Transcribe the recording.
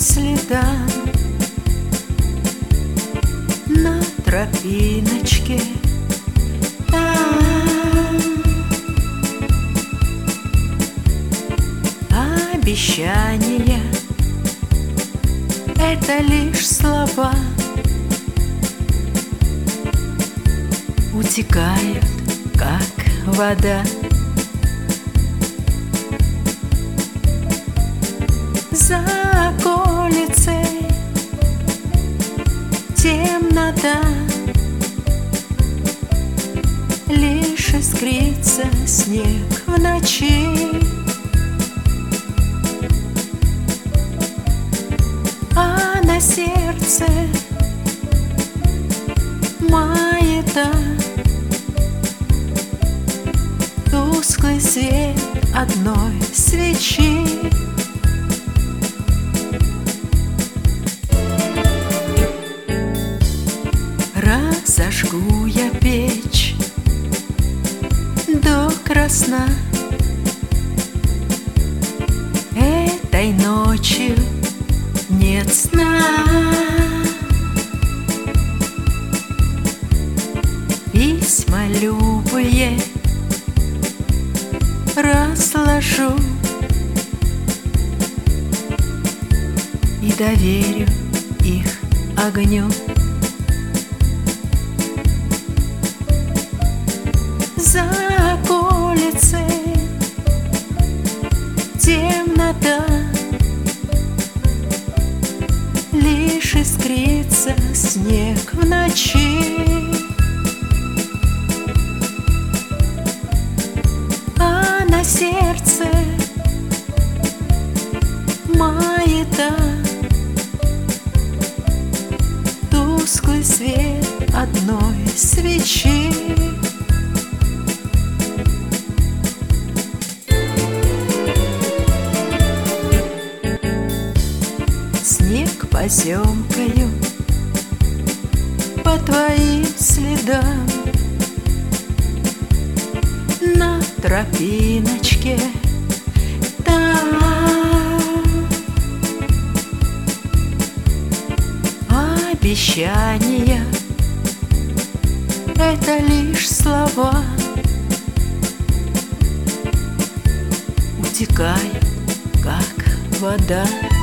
следам на тропиночке. Там обещания — это лишь слова, утекают, как вода. За околицей темнота, лишь искрится снег в ночи. А на сердце маята тусклый свет одной свечи. Разожгу я печь до красна. Этой ночью нет сна. Письма любые разложу и доверю их огню. За околицей темнота, лишь искрится снег в ночи. А на сердце маята тусклый свет одной свечи. Снег поземкою по твоим следам на тропиночке. Там обещания — это лишь слова, утекают, как вода.